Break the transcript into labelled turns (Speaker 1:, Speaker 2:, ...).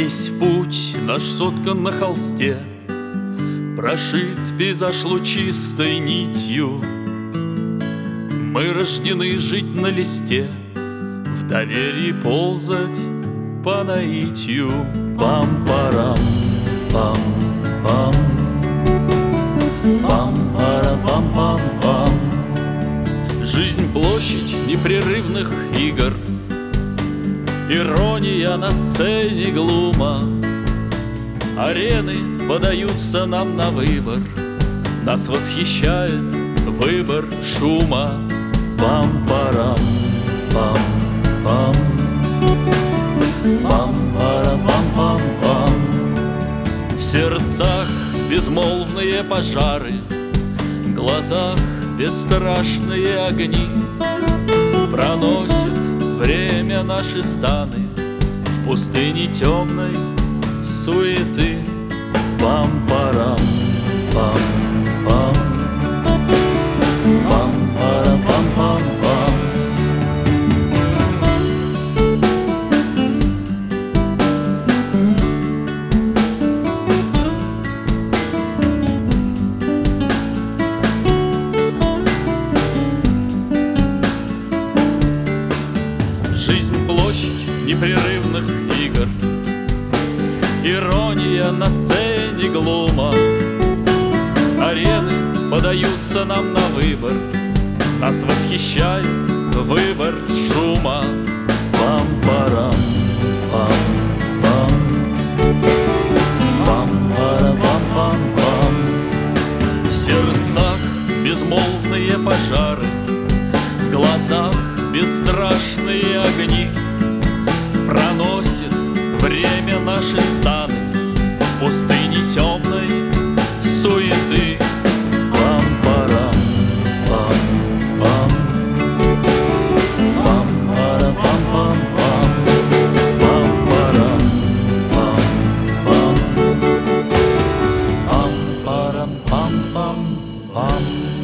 Speaker 1: Весь путь наш соткан на холсте, прошит пейзаж лучистой нитью. Мы рождены жить на листе, в доверии ползать по наитию. Пам-парам, пам-пам, пам-пара-пам-пам-пам. Жизнь — площадь непрерывных игр, ирония на сцене глума. Арены подаются нам на выбор, нас восхищает выбор шума. Пам-парам, пам-пам, пам-пара-пам-пам-пам. В сердцах безмолвные пожары, в глазах бесстрашные огни. Проносит время наши станы в пустыне темной суеты. Пам-парам, пам-пам, пам-пара-пам-пам-пам. Жизнь — площадь непрерывных игр, ирония на сцене глума. Арены подаются нам на выбор, нас восхищает выбор шума. Пам-парам, пам-пам, пам-пара-пам-пам-пам. В сердцах безмолвные пожары, в глазах бесстрашные огни. Проносит время наши станы в пустыне темной суеты. Пам-парам, пам-пам, пам-пара-пам-пам-пам. Пам-парам, пам-пам, пам-парам-пам-пам-пам.